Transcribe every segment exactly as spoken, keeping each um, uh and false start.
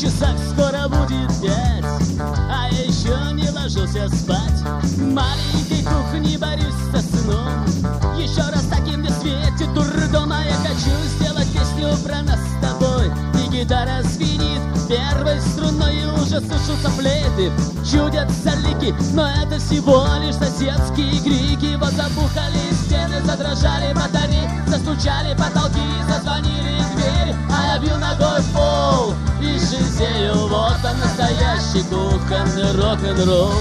часах скоро будет пять, а я еще не ложился спать. В маленькой кухне борюсь со сном. Еще раз таким мне светит дурдом, а я хочу сделать песню про нас с тобой. И гитара звенит первой струной, и уже слышатся флейты, чудятся лики, но это всего лишь соседские крики. Вот забухали стены, задрожали батареи, застучали потолки, зазвонили двери, а я бью ногой в пол и жизнею. Вот он, настоящий кухонный рок-н-ролл.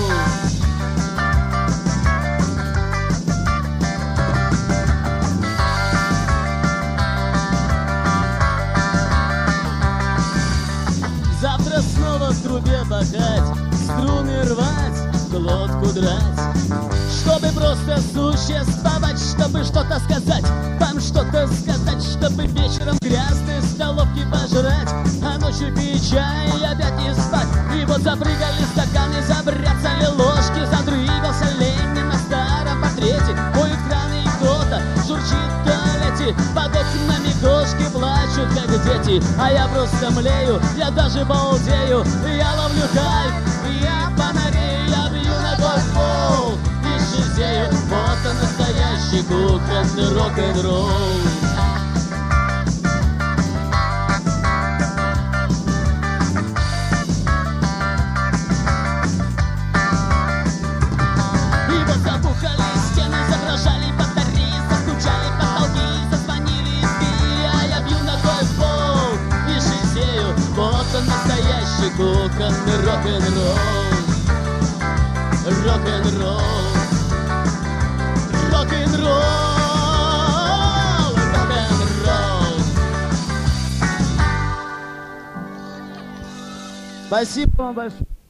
Завтра снова в трубе пахать, струны рвать, глотку драть, чтобы просто существовать, чтобы что-то сказать, вам что-то сказать, чтобы вечером грязные столовки пожрать, а ночью пить чай и опять не спать. И вот запрыгали стаканы, забряцали ложки, задрыгался Ленин на старом портрете. Поют краны, и кто-то журчит в туалете, под окнами кошки плачут, как дети, а я просто млею, я даже балдею. Я ловлю кайф, я фонарею, я бью ногой в пол и жизнею. Вот он, настоящий кухонный рок-н-ролл. И вот забухали стены, задрожали батареи, застучали потолки, зазвонили двери, а я бью ногой в пол и жизнею. Вот он, настоящий кухонный рок-н-ролл. Рок-н-ролл. Рок-н-ролл. Рок-н-ролл. Спасибо вам большое.